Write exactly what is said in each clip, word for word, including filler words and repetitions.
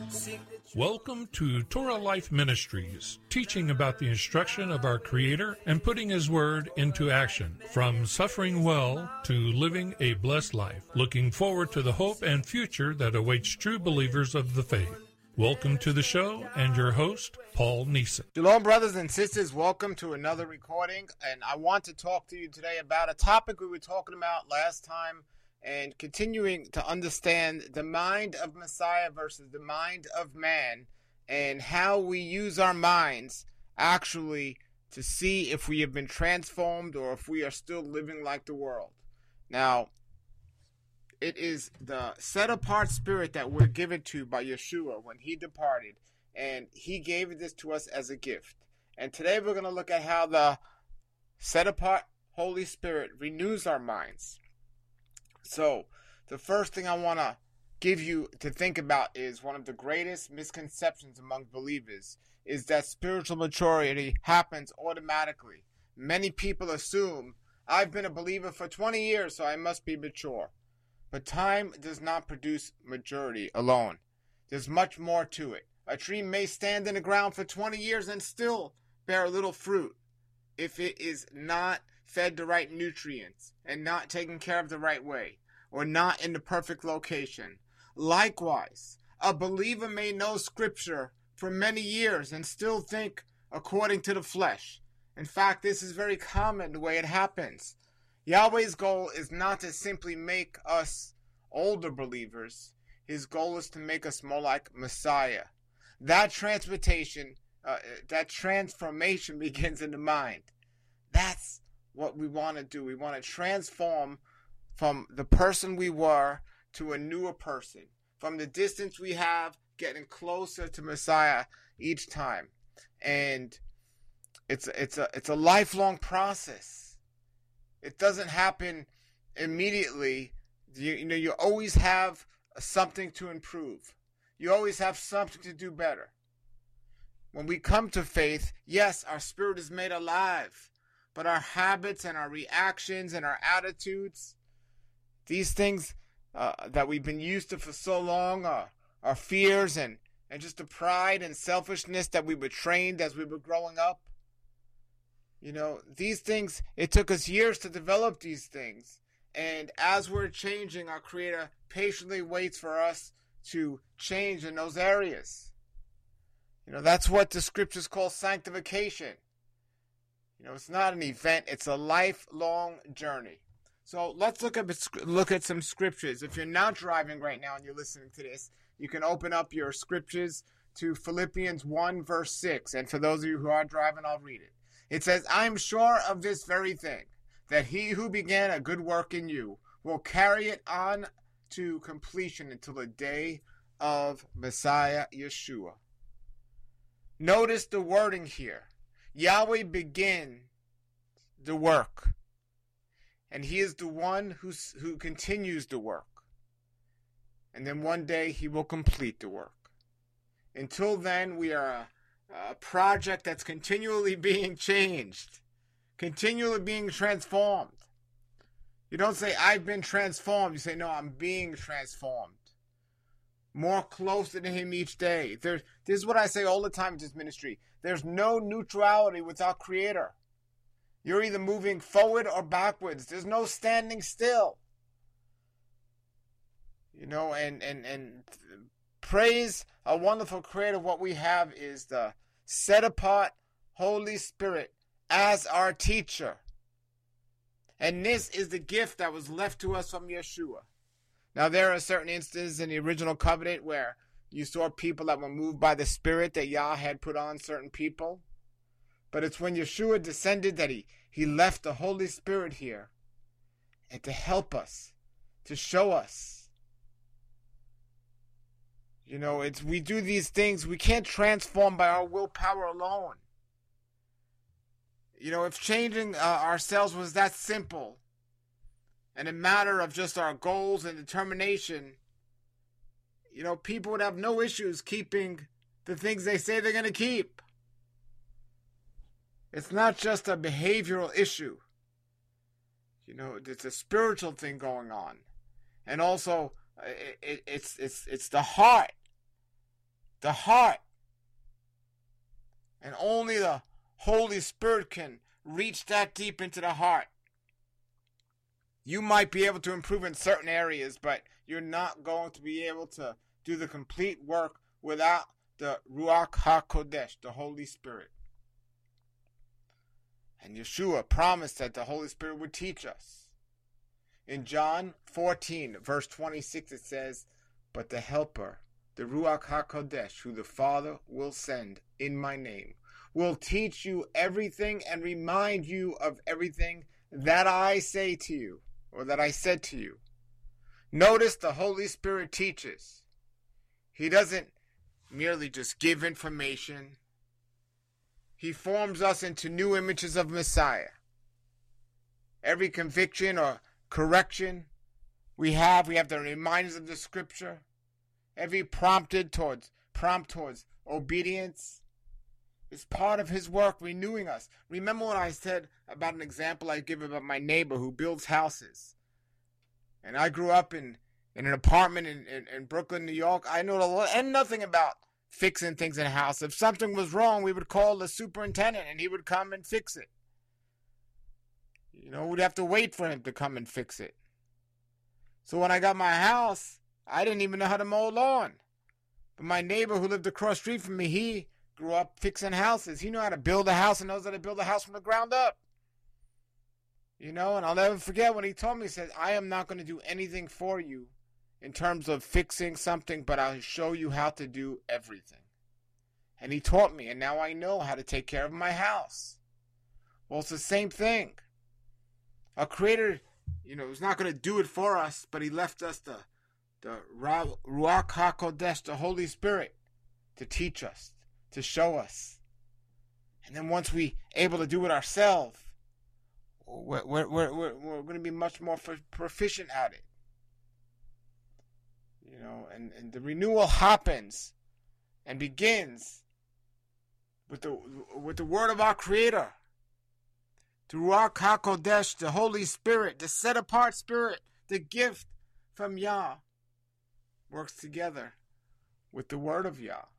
Welcome to Torah Life Ministries, teaching about the instruction of our Creator and putting His Word into action, from suffering well to living a blessed life, looking forward to the hope and future that awaits true believers of the faith. Welcome to the show, and your host, Paul Neeson. Shalom, brothers and sisters. Welcome to another recording, and I want to talk to you today about a topic we were talking about last time, and continuing to understand the mind of Messiah versus the mind of man, and how we use our minds actually to see if we have been transformed or if we are still living like the world. Now, it is the set-apart spirit that we're given to by Yeshua when he departed, and he gave this to us as a gift. And today we're going to look at how the set-apart Holy Spirit renews our minds. So, the first thing I want to give you to think about is one of the greatest misconceptions among believers is that spiritual maturity happens automatically. Many people assume, I've been a believer for twenty years, so I must be mature. But time does not produce maturity alone. There's much more to it. A tree may stand in the ground for twenty years and still bear little fruit if it is not fed the right nutrients and not taken care of the right way or not in the perfect location. Likewise, a believer may know Scripture for many years and still think according to the flesh. In fact, this is very common the way it happens. Yahweh's goal is not to simply make us older believers. His goal is to make us more like Messiah. That transportation, uh, that transformation begins in the mind. That's what we want to do. We want to transform from the person we were to a newer person. From the distance we have, getting closer to Messiah each time. And it's it's a it's a lifelong process. It doesn't happen immediately. You, you know, you always have something to improve. You always have something to do better. When we come to faith, yes, our spirit is made alive, but our habits and our reactions and our attitudes, these things uh, that we've been used to for so long, uh, our fears and, and just the pride and selfishness that we were trained as we were growing up, you know, these things, it took us years to develop these things. And as we're changing, our Creator patiently waits for us to change in those areas. You know, that's what the Scriptures call sanctification. You know, it's not an event, it's a lifelong journey. So let's look at look at some Scriptures. If you're not driving right now and you're listening to this, you can open up your Scriptures to Philippians one, verse six. And for those of you who are driving, I'll read it. It says, I am sure of this very thing, that he who began a good work in you will carry it on to completion until the day of Messiah Yeshua. Notice the wording here. Yahweh begins the work, and he is the one who, who continues the work. And then one day he will complete the work. Until then, we are a A project that's continually being changed, continually being transformed. You don't say, I've been transformed. You say, no, I'm being transformed. More closer to him each day. There's, this is what I say all the time in this ministry. There's no neutrality with our Creator. You're either moving forward or backwards. There's no standing still. You know, and, and, and praise a wonderful Creator. What we have is the set-apart Holy Spirit as our teacher. And this is the gift that was left to us from Yeshua. Now, there are certain instances in the original covenant where you saw people that were moved by the Spirit that Yah had put on certain people. But it's when Yeshua descended that he, he left the Holy Spirit here and to help us, to show us. You know, it's we do these things, we can't transform by our willpower alone. You know, if changing uh, ourselves was that simple and a matter of just our goals and determination, you know, people would have no issues keeping the things they say they're going to keep. It's not just a behavioral issue. You know, it's a spiritual thing going on. And also, it, it, it's it's it's the heart the heart. And only the Holy Spirit can reach that deep into the heart. You might be able to improve in certain areas, but you're not going to be able to do the complete work without the Ruach HaKodesh, the Holy Spirit. And Yeshua promised that the Holy Spirit would teach us. In John fourteen, verse twenty-six, it says, "But the Helper, the Ruach HaKodesh, who the Father will send in my name, will teach you everything and remind you of everything that I say to you," or that I said to you. Notice the Holy Spirit teaches. He doesn't merely just give information. He forms us into new images of Messiah. Every conviction or correction we have, we have the reminders of the Scripture. Every prompted towards, prompt towards obedience is part of His work renewing us. Remember what I said about an example I give about my neighbor who builds houses. And I grew up in, in an apartment in, in, in Brooklyn, New York. I know a lot, and nothing about fixing things in a house. If something was wrong, we would call the superintendent and he would come and fix it. You know, we'd have to wait for him to come and fix it. So when I got my house, I didn't even know how to mow a lawn. But my neighbor who lived across the street from me, he grew up fixing houses. He knew how to build a house and knows how to build a house from the ground up. You know, and I'll never forget when he told me, he said, "I am not going to do anything for you in terms of fixing something, but I'll show you how to do everything." And he taught me, and now I know how to take care of my house. Well, it's the same thing. Our Creator, you know, is not going to do it for us, but He left us the, the Ruach HaKodesh, the Holy Spirit, to teach us, to show us. And then once we're able to do it ourselves, we're, we're, we're, we're, we're going to be much more proficient at it. You know, and, and the renewal happens and begins with the with the word of our Creator. The Ruach HaKodesh, the Holy Spirit, the set-apart Spirit, the gift from Yah, works together with the word of Yah.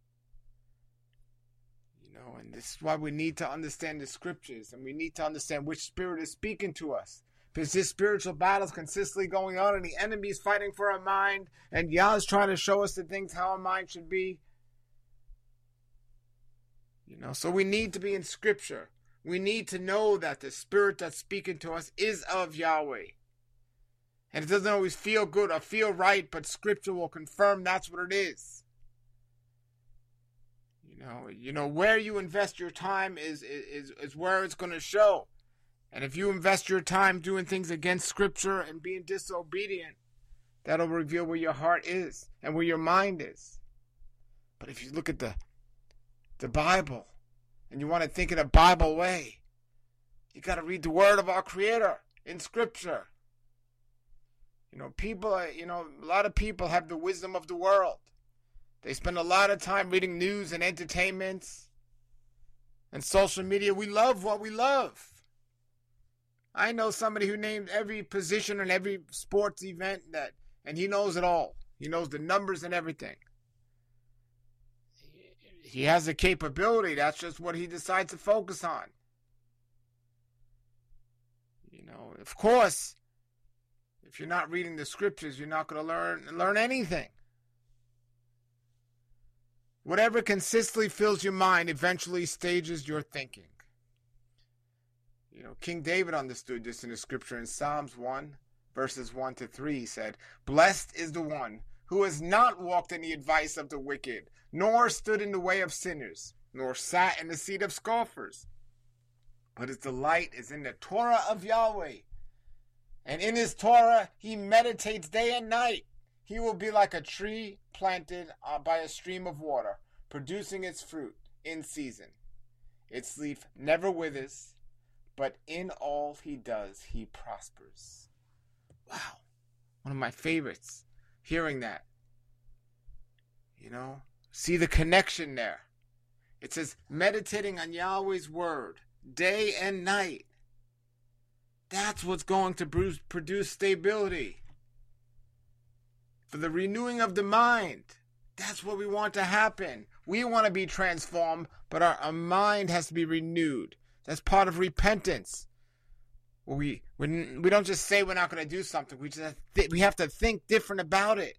You know, and this is why we need to understand the Scriptures, and we need to understand which Spirit is speaking to us. Because this spiritual battle is consistently going on, and the enemy is fighting for our mind, and Yah is trying to show us the things how our mind should be. You know, so we need to be in Scripture. We need to know that the Spirit that's speaking to us is of Yahweh. And it doesn't always feel good or feel right, but Scripture will confirm that's what it is. You know, you know where you invest your time is is is where it's going to show. And if you invest your time doing things against Scripture and being disobedient, that'll reveal where your heart is and where your mind is. But if you look at the the Bible, and you want to think in a Bible way, you got to read the word of our Creator in Scripture. You know, people, you know, a lot of people have the wisdom of the world. They spend a lot of time reading news and entertainments and social media. We love what we love. I know somebody who named every position and every sports event that, and he knows it all. He knows the numbers and everything. He has the capability. That's just what he decides to focus on. You know, of course, if you're not reading the Scriptures, you're not going to learn learn anything. Whatever consistently fills your mind eventually stages your thinking. You know, King David understood this in the Scripture in Psalms one, verses one to three. He said, "Blessed is the one who has not walked in the advice of the wicked, nor stood in the way of sinners, nor sat in the seat of scoffers. But his delight is in the Torah of Yahweh. And in his Torah he meditates day and night. He will be like a tree planted by a stream of water, producing its fruit in season. Its leaf never withers, but in all he does, he prospers." Wow. One of my favorites. Hearing that. You know, see the connection there. It says, meditating on Yahweh's word day and night. That's what's going to produce stability. For the renewing of the mind. That's what we want to happen. We want to be transformed, but our, our mind has to be renewed. That's part of repentance. We we, we don't just say we're not going to do something. We just th- we have to think different about it.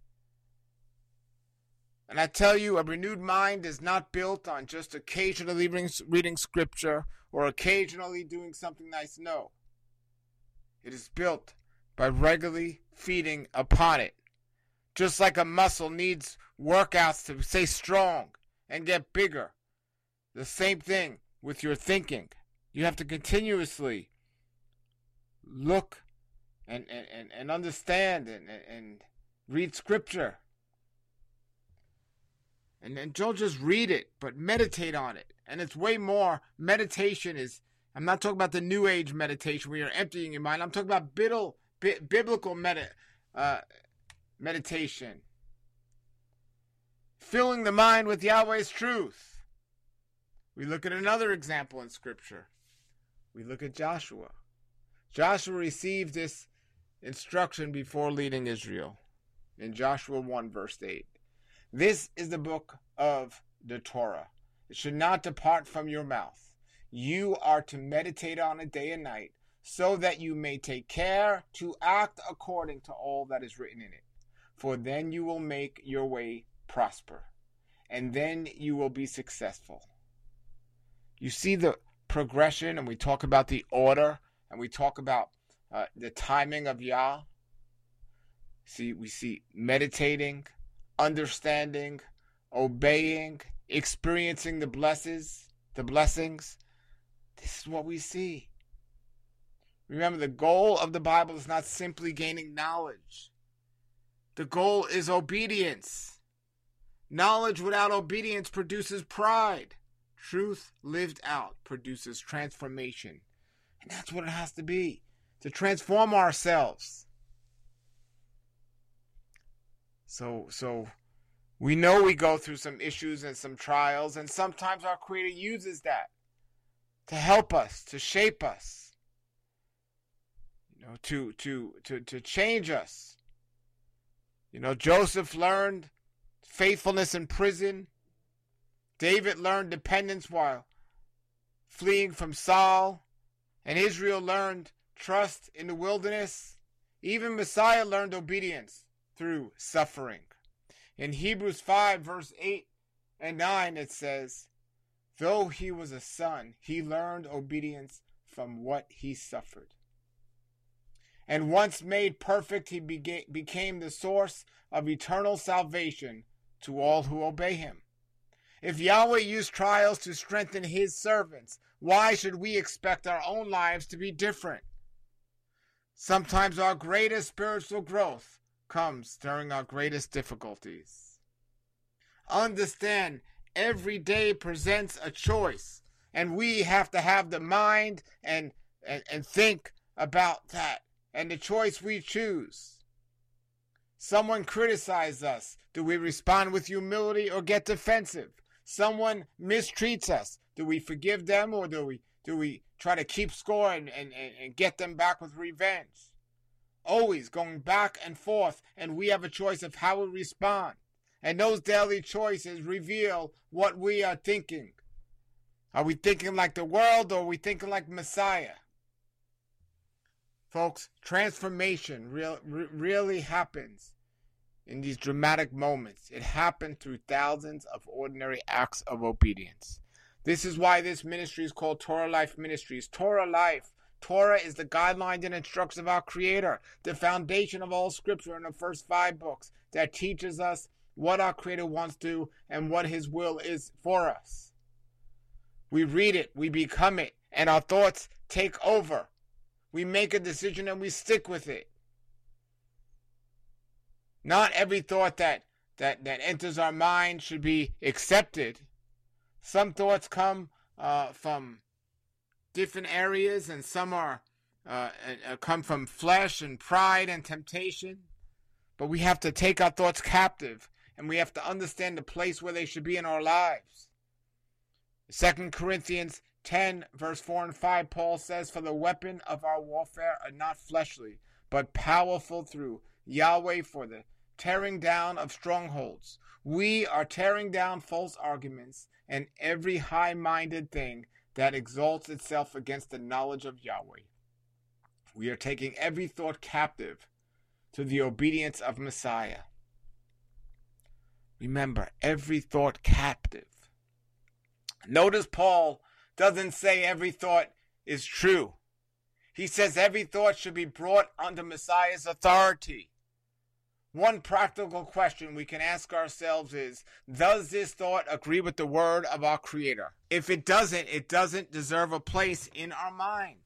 And I tell you, a renewed mind is not built on just occasionally reading, reading scripture or occasionally doing something nice. No. It is built by regularly feeding upon it. Just like a muscle needs workouts to stay strong and get bigger. The same thing with your thinking. You have to continuously look and, and, and understand and, and read scripture. And, and don't just read it, but meditate on it. And it's way more. Meditation is, I'm not talking about the New Age meditation where you're emptying your mind. I'm talking about biblical, biblical medi- uh, meditation. Filling the mind with Yahweh's truth. We look at another example in Scripture. We look at Joshua. Joshua received this instruction before leading Israel. In Joshua one verse eight. This is the book of the Torah. It should not depart from your mouth. You are to meditate on it day and night, so that you may take care to act according to all that is written in it. For then you will make your way prosper, and then you will be successful. You see the progression, and we talk about the order, and we talk about uh, the timing of Yah. See, we see meditating, understanding, obeying, experiencing the blesses, the blessings. This is what we see. Remember, the goal of the Bible is not simply gaining knowledge. The goal is obedience. Knowledge without obedience produces pride. Truth lived out produces transformation. And that's what it has to be, to transform ourselves. So, so we know we go through some issues and some trials, and sometimes our Creator uses that to help us, to shape us, you know, to to to to change us. You know, Joseph learned faithfulness in prison. David learned dependence while fleeing from Saul. And Israel learned trust in the wilderness. Even Messiah learned obedience through suffering. In Hebrews five, verse eight and nine, it says, though he was a son, he learned obedience from what he suffered. And once made perfect, he beca- became the source of eternal salvation to all who obey him. If Yahweh used trials to strengthen his servants, why should we expect our own lives to be different? Sometimes our greatest spiritual growth comes during our greatest difficulties. Understand, every day presents a choice, and we have to have the mind and, and, and think about that and the choice we choose. Someone criticizes us. Do we respond with humility or get defensive? Someone mistreats us. Do we forgive them, or do we do we try to keep score and, and, and get them back with revenge? Always going back and forth, and we have a choice of how we respond. And those daily choices reveal what we are thinking. Are we thinking like the world, or are we thinking like Messiah? Folks, transformation real, re- really happens in these dramatic moments. It happened through thousands of ordinary acts of obedience. This is why this ministry is called Torah Life Ministries. Torah Life. Torah is the guidelines and instructions of our Creator, the foundation of all Scripture in the first five books that teaches us what our Creator wants to do and what His will is for us. We read it, we become it, and our thoughts take over. We make a decision and we stick with it. Not every thought that, that, that enters our mind should be accepted. Some thoughts come uh, from different areas, and some are uh, uh, come from flesh and pride and temptation. But we have to take our thoughts captive, and we have to understand the place where they should be in our lives. Second Corinthians ten, verse four and five, Paul says, for the weapon of our warfare are not fleshly, but powerful through Yahweh for the tearing down of strongholds. We are tearing down false arguments and every high-minded thing that exalts itself against the knowledge of Yahweh. We are taking every thought captive to the obedience of Messiah. Remember, every thought captive. Notice Paul doesn't say every thought is true. He says every thought should be brought under Messiah's authority. One practical question we can ask ourselves is, does this thought agree with the word of our Creator? If it doesn't, it doesn't deserve a place in our mind.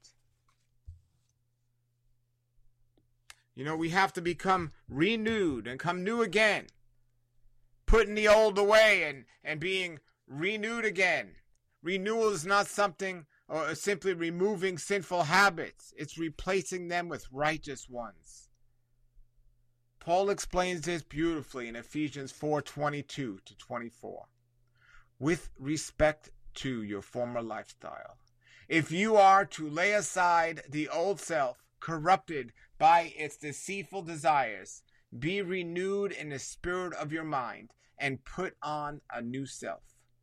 You know, we have to become renewed and come new again. Putting the old away and, and being renewed again. Renewal is not something or simply removing sinful habits. It's replacing them with righteous ones. Paul explains this beautifully in Ephesians four twenty-two to twenty-four. With respect to your former lifestyle, if you are to lay aside the old self, corrupted by its deceitful desires, be renewed in the spirit of your mind, and put on a new self,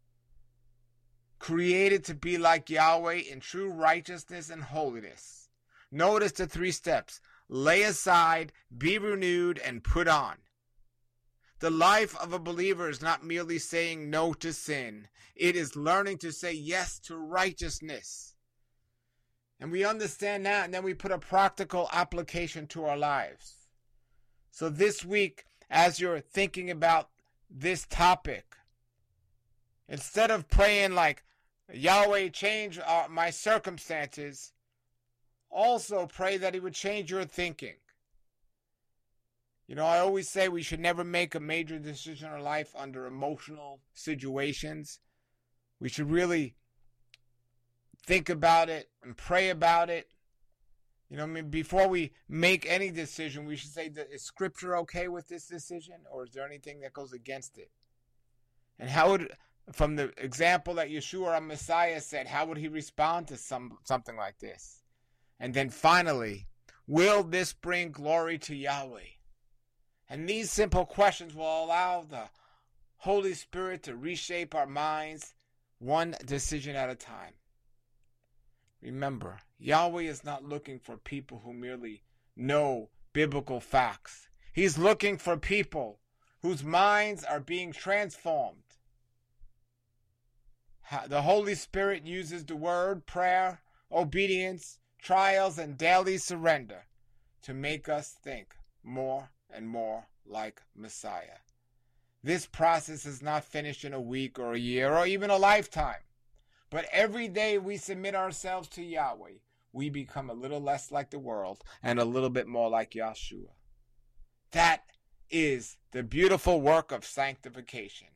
created to be like Yahweh in true righteousness and holiness. Notice the three steps. Lay aside, be renewed, and put on. The life of a believer is not merely saying no to sin. It is learning to say yes to righteousness. And we understand that, and then we put a practical application to our lives. So this week, as you're thinking about this topic, instead of praying like, Yahweh, change uh, my circumstances, also pray that he would change your thinking. You know, I always say we should never make a major decision in our life under emotional situations. We should really think about it and pray about it. You know, I mean, before we make any decision, we should say, is Scripture okay with this decision, or is there anything that goes against it? And how would, from the example that Yeshua, our Messiah, said, how would he respond to some something like this? And then finally, will this bring glory to Yahweh? And these simple questions will allow the Holy Spirit to reshape our minds one decision at a time. Remember, Yahweh is not looking for people who merely know biblical facts. He's looking for people whose minds are being transformed. The Holy Spirit uses the word, prayer, obedience, trials, and daily surrender to make us think more and more like Messiah. This process is not finished in a week or a year or even a lifetime. But every day we submit ourselves to Yahweh, we become a little less like the world and a little bit more like Yeshua. That is the beautiful work of sanctification.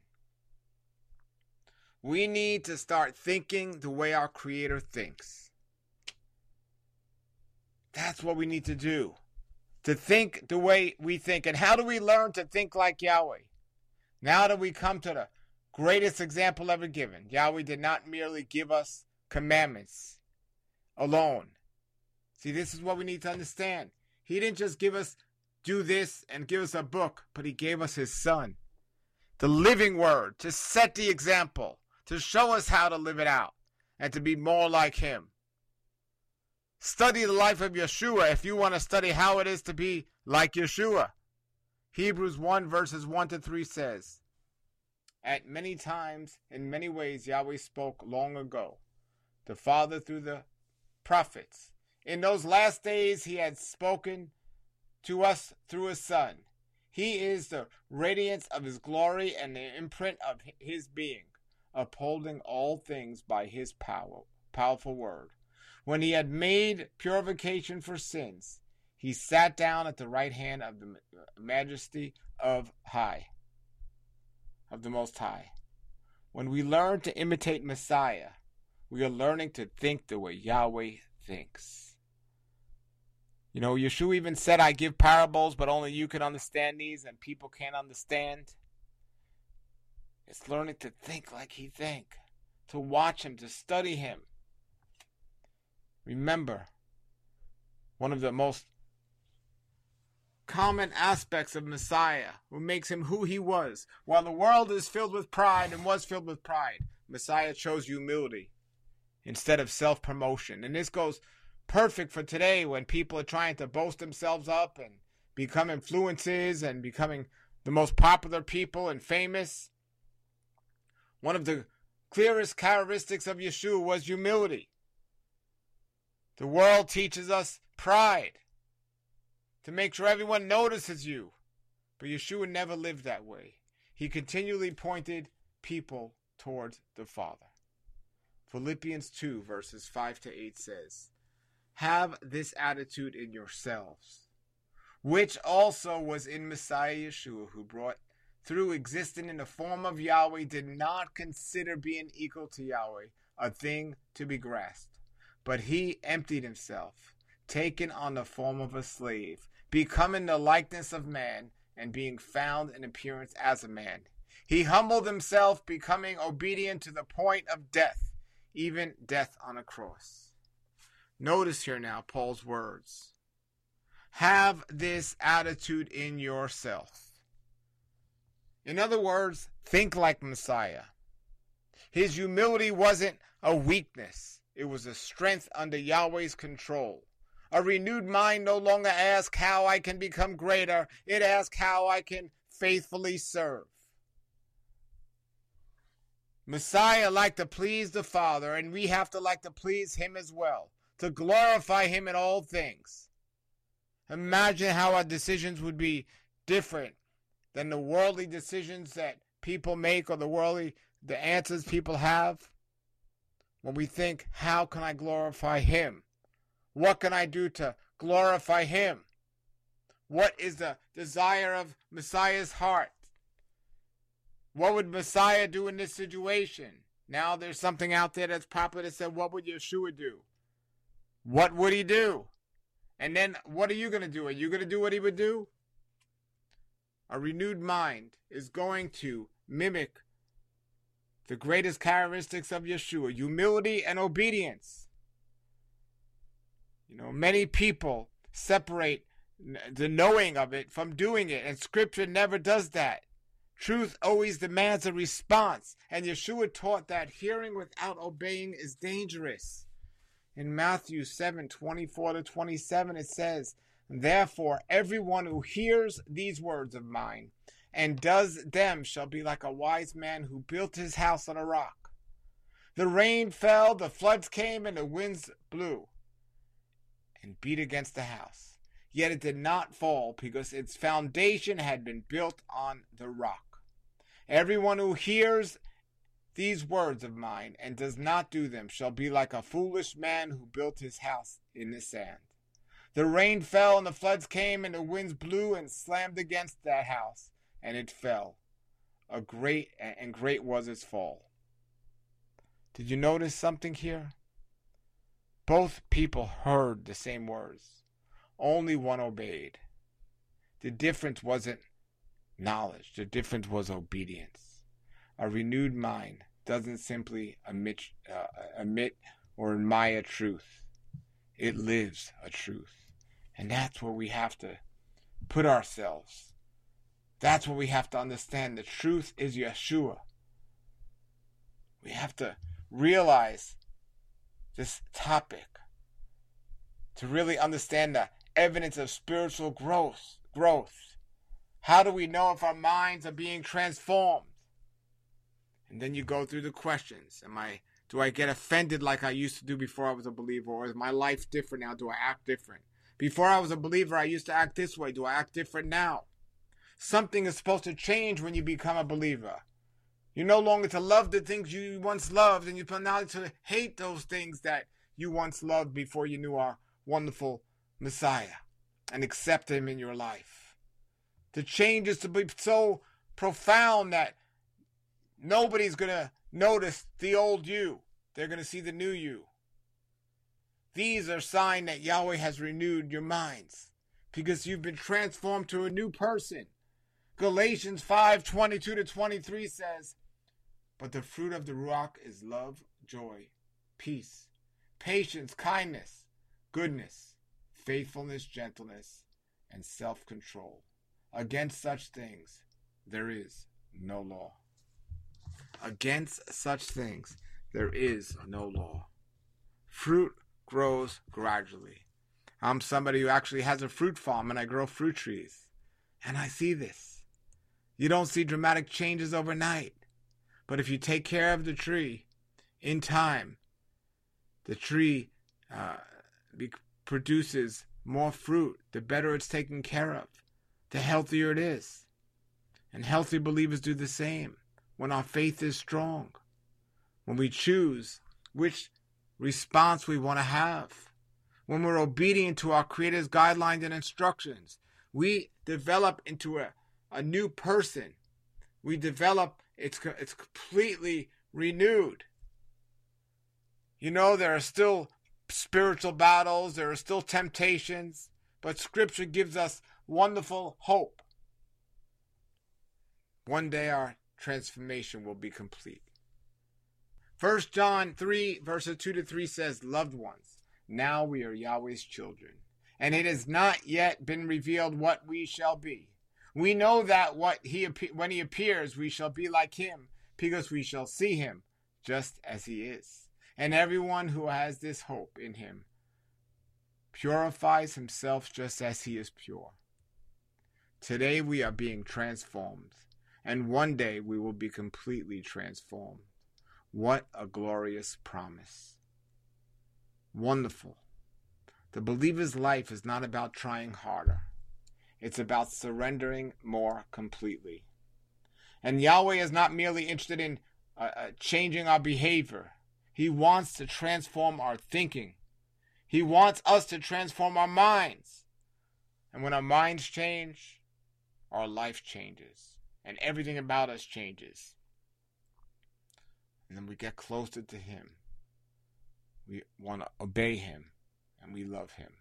We need to start thinking the way our Creator thinks. That's what we need to do. To think the way we think. And how do we learn to think like Yahweh? Now that we come to the greatest example ever given. Yahweh did not merely give us commandments alone. See, this is what we need to understand. He didn't just give us do this and give us a book, but he gave us his son. The living word to set the example, to show us how to live it out, and to be more like him. Study the life of Yeshua if you want to study how it is to be like Yeshua. Hebrews one verses one to three says, at many times, in many ways, Yahweh spoke long ago, the Father through the prophets. In those last days, he had spoken to us through his Son. He is the radiance of his glory and the imprint of his being, upholding all things by his power, powerful word. When he had made purification for sins, he sat down at the right hand of the majesty of high, of the Most High. When we learn to imitate Messiah, we are learning to think the way Yahweh thinks. You know, Yeshua even said, I give parables, but only you can understand these, and people can't understand. It's learning to think like he thinks, to watch him, to study him. Remember, one of the most common aspects of Messiah, who makes him who he was. While the world is filled with pride and was filled with pride, Messiah chose humility instead of self-promotion. And this goes perfect for today when people are trying to boast themselves up and become influencers and becoming the most popular people and famous. One of the clearest characteristics of Yeshua was humility. The world teaches us pride to make sure everyone notices you. But Yeshua never lived that way. He continually pointed people towards the Father. Philippians two verses five to eight says, "Have this attitude in yourselves, which also was in Messiah Yeshua, who brought through existing in the form of Yahweh, did not consider being equal to Yahweh a thing to be grasped, but he emptied himself, taking on the form of a slave, becoming the likeness of man, and being found in appearance as a man. He humbled himself, becoming obedient to the point of death, even death on a cross." Notice here now Paul's words. Have this attitude in yourself. In other words, think like Messiah. His humility wasn't a weakness. It was a strength under Yahweh's control. A renewed mind no longer asks how I can become greater. It asks how I can faithfully serve. Messiah liked to please the Father, and we have to like to please him as well, to glorify him in all things. Imagine how our decisions would be different than the worldly decisions that people make or the worldly the answers people have. When we think, how can I glorify him? What can I do to glorify him? What is the desire of Messiah's heart? What would Messiah do in this situation? Now there's something out there that's popular that said, what would Yeshua do? What would he do? And then what are you going to do? Are you going to do what he would do? A renewed mind is going to mimic the greatest characteristics of Yeshua, humility and obedience. You know, many people separate the knowing of it from doing it, and Scripture never does that. Truth always demands a response, and Yeshua taught that hearing without obeying is dangerous. In Matthew seven, twenty-four to twenty-seven, it says, "Therefore, everyone who hears these words of mine and does them shall be like a wise man who built his house on a rock. The rain fell, the floods came, and the winds blew and beat against the house. Yet it did not fall, because its foundation had been built on the rock. Everyone who hears these words of mine and does not do them shall be like a foolish man who built his house in the sand. The rain fell, and the floods came, and the winds blew and slammed against that house, and it fell. A great and great was its fall." Did you notice something here? Both people heard the same words. Only one obeyed. The difference wasn't knowledge. The difference was obedience. A renewed mind doesn't simply emit, uh, emit or admire truth. It lives a truth. And that's where we have to put ourselves. That's what we have to understand. The truth is Yeshua. We have to realize this topic to really understand the evidence of spiritual growth. Growth. How do we know if our minds are being transformed? And then you go through the questions. Am I? Do I get offended like I used to do before I was a believer? Or is my life different now? Do I act different? Before I was a believer, I used to act this way. Do I act different now? Something is supposed to change when you become a believer. You're no longer to love the things you once loved, and you're now to hate those things that you once loved before you knew our wonderful Messiah and accept him in your life. The change is to be so profound that nobody's going to notice the old you. They're going to see the new you. These are signs that Yahweh has renewed your minds because you've been transformed to a new person. Galatians five, twenty-two to twenty-three says, "But the fruit of the Ruach is love, joy, peace, patience, kindness, goodness, faithfulness, gentleness, and self-control. Against such things, there is no law. Against such things, there is no law. Fruit grows gradually. I'm somebody who actually has a fruit farm, and I grow fruit trees. And I see this. You don't see dramatic changes overnight. But if you take care of the tree, in time, the tree uh, be- produces more fruit. The better it's taken care of, the healthier it is. And healthy believers do the same when our faith is strong. When we choose which response we want to have. When we're obedient to our Creator's guidelines and instructions. We develop into a, a new person. We develop, it's, it's completely renewed. You know, there are still spiritual battles, there are still temptations, but Scripture gives us wonderful hope. One day our transformation will be complete. First John three, verses two to three says, "Loved ones, now we are Yahweh's children, and it has not yet been revealed what we shall be. We know that what he when he appears, we shall be like him, because we shall see him just as he is. And everyone who has this hope in him purifies himself just as he is pure." Today we are being transformed, and one day we will be completely transformed. What a glorious promise. Wonderful. The believer's life is not about trying harder. It's about surrendering more completely. And Yahweh is not merely interested in uh, uh, changing our behavior. He wants to transform our thinking. He wants us to transform our minds. And when our minds change, our life changes. And everything about us changes. And then we get closer to him. We want to obey him. And we love him.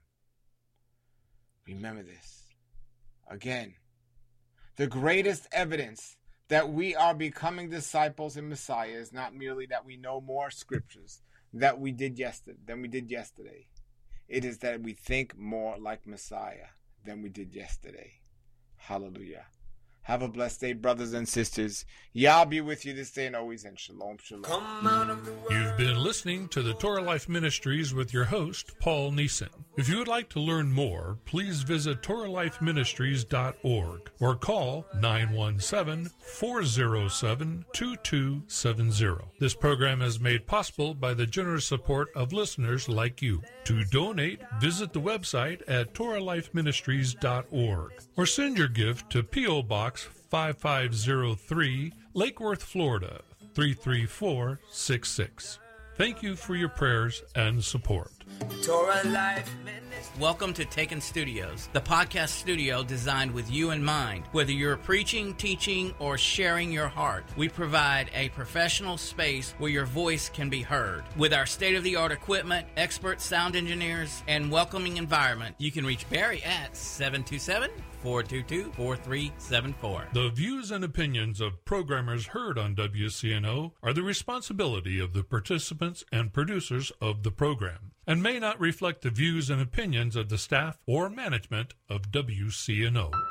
Remember this. Again, the greatest evidence that we are becoming disciples in Messiah is not merely that we know more scriptures that we did yesterday than we did yesterday. It is that we think more like Messiah than we did yesterday. Hallelujah. Have a blessed day, brothers and sisters. Yah be with you this day and always, and shalom, shalom. You've been listening to the Torah Life Ministries with your host, Paul Neeson. If you would like to learn more, please visit Torah Life Ministries dot org or call nine one seven, four zero seven, two two seven zero. This program is made possible by the generous support of listeners like you. To donate, visit the website at Torah Life Ministries dot org or send your gift to P O. Box five five zero three, Lake Worth, Florida, three three four six six. Thank you for your prayers and support. Torah Life Welcome to Taken Studios, the podcast studio designed with you in mind. Whether you're preaching, teaching, or sharing your heart, we provide a professional space where your voice can be heard. With our state-of-the-art equipment, expert sound engineers, and welcoming environment, you can reach Barry at seven two seven, four two two, four three seven four. The views and opinions of programmers heard on W C N O are the responsibility of the participants and producers of the program, and may not reflect the views and opinions of the staff or management of W C N O.